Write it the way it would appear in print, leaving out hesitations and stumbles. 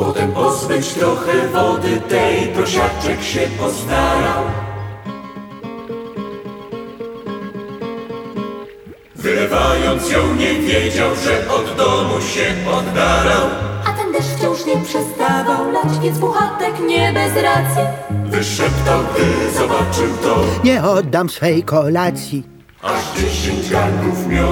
Potem pozbyć trochę wody tej, prosiaczek się postarał. Wylewając ją nie wiedział, że od domu się oddalał. A ten deszcz wciąż nie przestawał lać, więc Puchatek nie bez racji Wyszeptał, gdy zobaczył to, Nie oddam swej kolacji. aż 10 garnków miodu